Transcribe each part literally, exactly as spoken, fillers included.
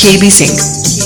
केबी सिंह।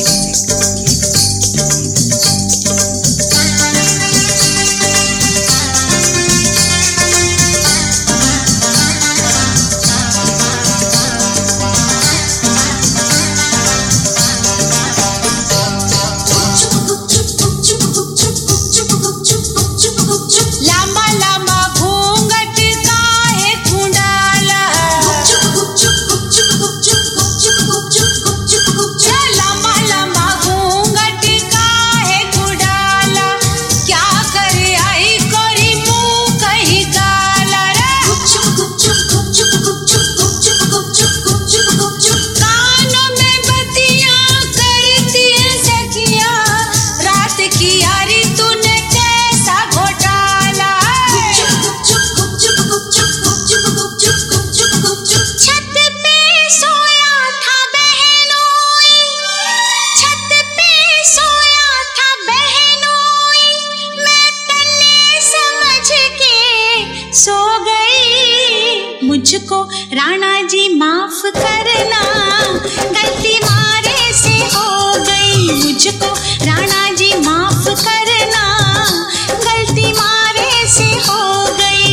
मुझको राणा जी माफ करना, गलती मारे से हो गई। मुझको राणा जी माफ करना, गलती मारे से हो गई।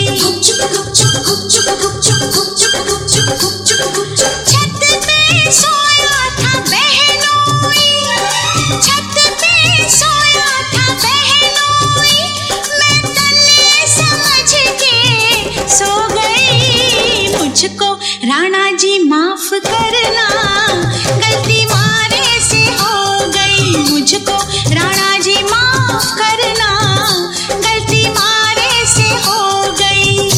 छत पे सोया था बहनोई, छत पे सोया था बहनोई, मैं तन्ने समझ के सो गई। मुझको राणा जी माफ करना, गलती मारे से हो गई। मुझको राणा जी माफ करना, गलती मारे से हो गई।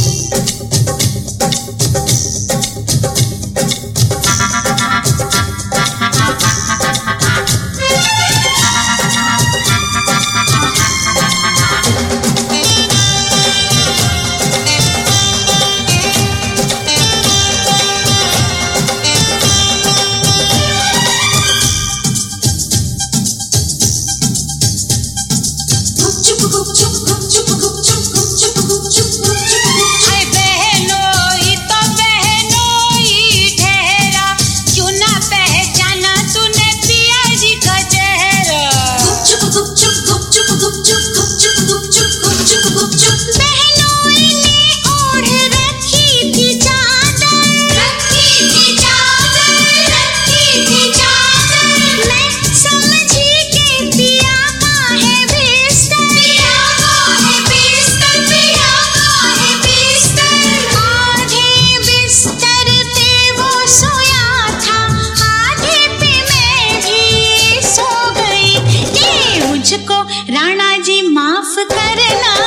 मुझको राणा जी माफ करना,